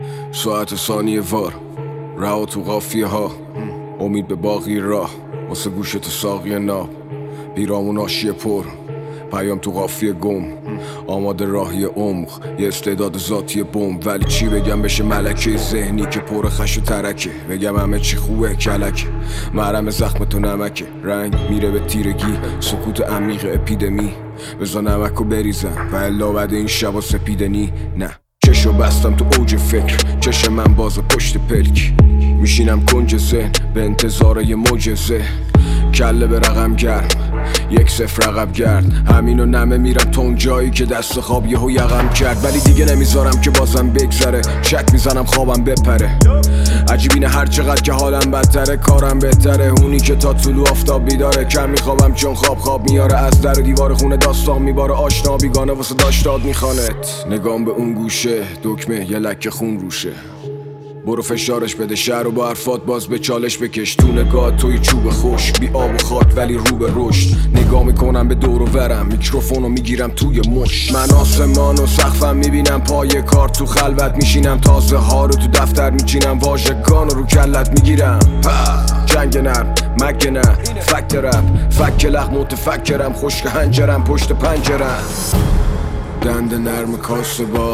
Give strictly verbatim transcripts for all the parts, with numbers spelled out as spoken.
ساعت ثانیه وار رها تو قافیه ها، امید به باقی راه واسه گوش تو ساقی ناب، بیرامون آشیه پر پیام تو قافیه گم، آماده راهی عمق یه استعداد ذاتی بم. ولی چی بگم بشه ملکه ذهنی که پر خش و ترکه، بگم همه چی خوبه کلکه، مرهم زخم تو نمکه، رنگ میره به تیرگی، سکوت عمیق اپیدمی، بزا نمکو بریزم و الا بعد این شبا سپیدنی. نه چشو بستم تو اوج فکر، چش من باز پشت پلک، میشینم کنج ذهن به انتظار یه معجزه، کله به رقم گرم یک صفر رقم گرد، همینو نمه میرم تا اون جایی که دست خواب یهو یقم کرد. ولی دیگه نمیذارم که بازم بگذره، شک میزنم خوابم بپره، عجیب اینه هر چقدر که حالم بدتره کارم بهتره، اونی که تا طلوع آفتاب بیداره، کم میخوابم چون خواب خواب میاره، از در و دیوار خونه داستان میباره، آشنا بیگانه واسه داشتاد میخوانت، نگام به اون گوشه دکمه یه لکه خون روشه، برو فشارش بده شهر و با حرفات باز به چالش بکش، تو نگاه توی چوب خوش بی آب و خاک ولی رو به رشد، نگاه میکنم به دور و ورم میکروفونو میگیرم توی مش، من آسمان و سقفم میبینم پای کار، تو خلوت میشینم تازه ها رو تو دفتر میچینم، واژگان رو کلت میگیرم، جنگ نرم مگه نه فکت رپ فک لخ متفکرم، خشک هنجرم پشت پنجرم، دند نرم کاسه با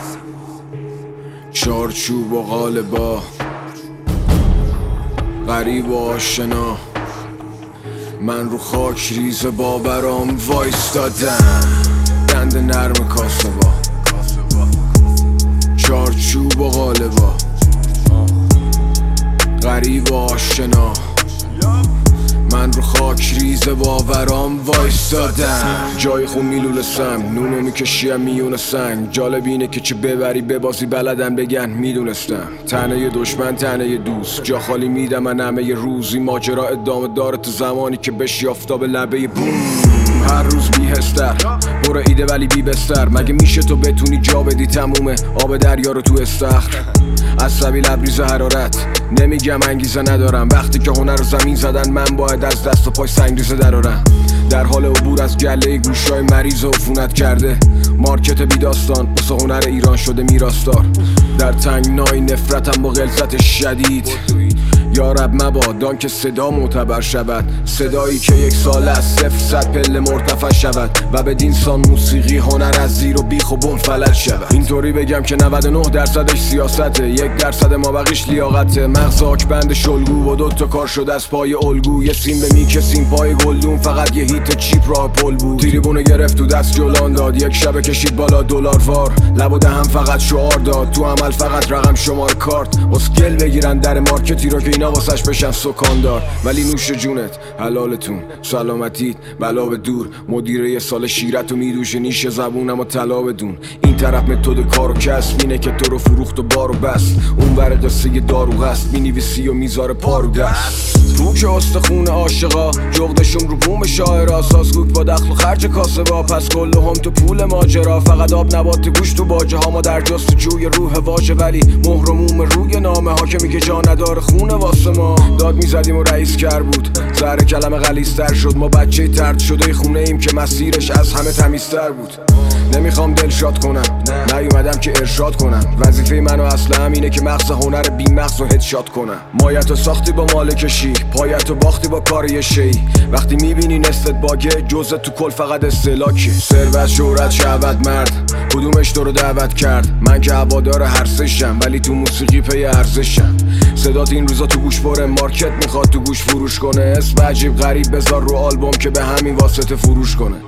چارچوب و غالبا، غریب و آشنا، من رو خاک ریز باورام وایستادم، دند نرم کاسه با چارچوب و غالبا، غریب و آشنا، من رو خاک ریز باورام وایستادم، جای خون میلول سم نونو میکشیم میون سنگ، جالب اینه که چه ببری ببازی بلدن بگن میدونستم، تنه دشمن تنه دوست، جا خالی میدم من همه روزی، ماجرا ادامه داره تو زمانی که بشی آفتاب لبه بوم، هر روز بیهستر برو ایده ولی بی بستر، مگه میشه تو بتونی جا بدی تمومه آب دریا رو تو استخر، عصبی لبریز حرارت نمیگم انگیزه ندارم، وقتی که هنر رو زمین زدن من باید از دست و پای سنگریزه درارم، در حال عبور از گله گوشای مریض و عفونت کرده، مارکت بی داستان واسه هنر ایران شده میراستار، در تنگنای نفرتم با غلظت شدید، یا رب مبادان که صدا معتبر شود، صدایی که یک سال از صفر صد پله مرتفع شود و به دینسان موسیقی هنر از زیر و بیخ و بم فلج شود، اینطوری بگم که نود و نه درصدش سیاسته، یک درصد ما بقیش لیاقته، مغز آکبند شلگو و دوتا کار شده از پای الگو، یه سیم به میکسیم پای گلدون، فقط یه هیت چیپ راه پل بود، تریبونه گرفت تو دست جولان داد، یک شبه کشید بالا دلار وار، لب و دهم فقط شعار داد، تو عمل فقط رقم شماره کارت، اسکل بگیرن در مارکتی رو که اینا واسش بشن سکاندار، ولی نوش جونت حلالتون سلامتیت بلا به دور، مدیره یه سال شیرتو میدوشه نیش زبونم و طلا بدون، این طرف متد کار و کسب اینه که تو رو فروخت و بارو بست، اون ور قصه دارو هست مینویسی و میذاره پارو دست، رو که استخون عاشقا جغدشون رو بوم شاعرا، سازگوک با دخل و خرج کاسبا، پس کل هم تو پول ماجرا، فقط آب نبات گوش تو باجه ها، ما در جستجوی روح واژه ولی مهر و موم روی نامه ها که میگه جا نداره خونه واسه ما، داد میزدیم و رئیس کر بود زهر کلمه غلیظ‌تر شد، ما بچه ترد شده خونه ایم که مسیرش از همه تمیزتر بود، نمیخوام دلشاد کنم نیومدم که ارشاد کنم، وظیفه منو اصلا همینه که مغز هنر بی مغز و هدشات کنم، مایتو ساختی با مالکشی پایتو باختی با کار یه شی، وقتی میبینی نصفت باگه جزت تو کل فقط استهلاکی، ثروت شهرت شهوت مرد کدومش تو رو دعوت کرد، من که هوادار هر سشم ولی تو موسیقی پی ارزشم، صدات این روزا تو گوش پره، مارکت میخواد تو گوش فروش کنه، اسم عجیب غریب بذار رو آلبوم که به همین واسطه فروش کنه،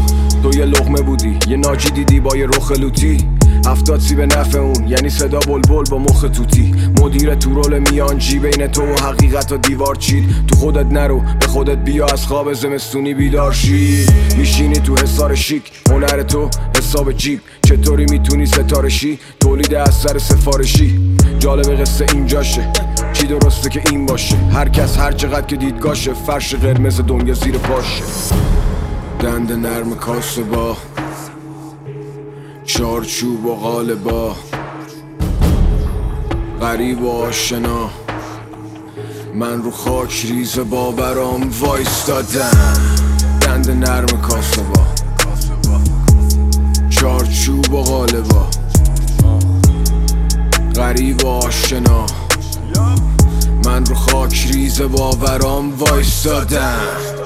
تو یه لقمه بودی یه ناجی دیدی با یه رخ لوتی، هفتاد سی به نفع اون یعنی صدا بلبل با مخ توتی، مدیر تو رول میانجی بین تو و حقیقت و دیوار چید، تو خودت نرو به خودت بیا از خواب زمستونی بیدار شی، میشینی تو حصار شیک هنر تو حساب جیب، چطوری میتونی ستاره شی تولید اثر سفارشی، جالب قصه اینجاشه چی درسته که این باشه، هر کس هر چقدر که دیدگاشه، فرش قرمز دنیا زیر پاشه، دند نرم کاسه با چارچوب و غالبا، غریب و آشنا، من رو خاک ریز باورام وایستادم، دند نرم کاسه با چارچوب و غالبا، غریب و آشنا، من رو خاک ریز باورام وایستادم.